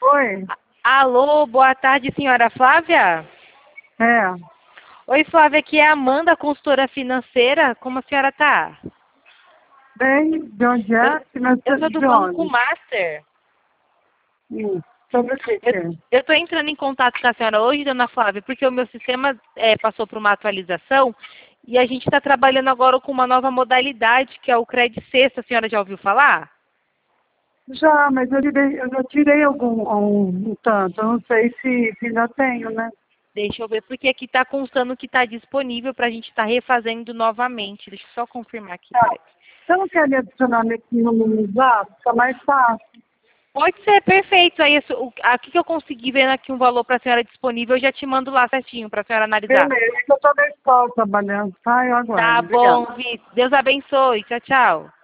Oi? Alô, boa tarde, senhora Flávia? É. Oi, Flávia, aqui é a Amanda, consultora financeira. Como a senhora tá? Bem, de onde é? Eu sou do De Banco onde? Master. Sobre o que que é? Eu estou entrando em contato com a senhora hoje, dona Flávia, porque o meu sistema passou por uma atualização e a gente está trabalhando agora com uma nova modalidade, que é o Credit Sexta. A senhora já ouviu falar? Já, mas eu já tirei um tanto. Eu não sei se ainda tenho, né? Deixa eu ver, porque aqui está constando que está disponível para a gente estar refazendo novamente. Deixa eu só confirmar aqui, Tá. peraí. Você não quer me adicionar no Zap? Fica mais fácil. Pode ser, perfeito. Aí, aqui que eu consegui ver aqui um valor para a senhora disponível, eu já te mando lá certinho para a senhora analisar. Beleza, é que eu tô na escola trabalhando, tá? Eu Tá aguardo. bom, Obrigada. Vi. Deus abençoe. Tchau, tchau.